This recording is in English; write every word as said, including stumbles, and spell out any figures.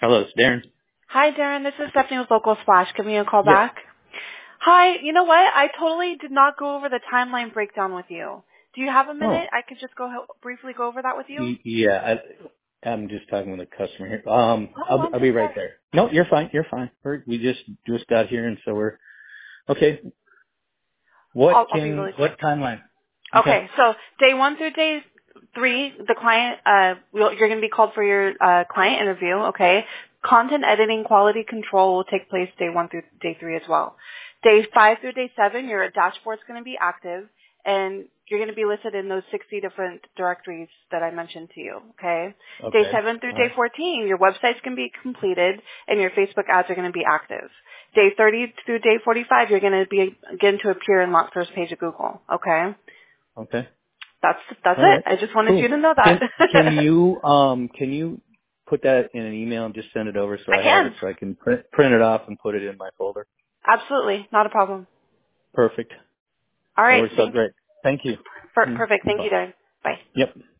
Hello, it's Darren. Hi, Darren. This is Stephanie with Local Splash. Give me a call Yes. back. Hi. You know what? I totally did not go over the timeline breakdown with you. Do you have a Oh, minute? I could just go briefly go over that with you. y- yeah. I, I'm just talking with a customer here. Um, Oh, I'll, I'm I'll so be right sorry. there. No, you're fine. You're fine. We're, we just just got here, and so we're okay. What I'll, I'll be can really quick. what timeline? Okay. Okay, so day one through day three, the client, uh, will- you're going to be called for your uh, client interview. Okay, content editing, quality control will take place day one through day three as well. Day five through day seven, your dashboard's going to be active, and you're going to be listed in those sixty different directories that I mentioned to you. Okay. Day Okay. seven through All day right. fourteen, your website's going to be completed, and your Facebook ads are going to be active. Day thirty through day forty-five, you're going to be begin to appear in the first page of Google. Okay. Okay. That's that's All it. right. I just wanted you Cool. to know that. Can can you um can you put that in an email and just send it over so I I have it can. so I can print print it off and put it in my folder? Absolutely. Not a problem. Perfect. All That right. works out Thank great. Thank you. per- Mm, Perfect. Thank bye. you, Darren. Bye. Yep.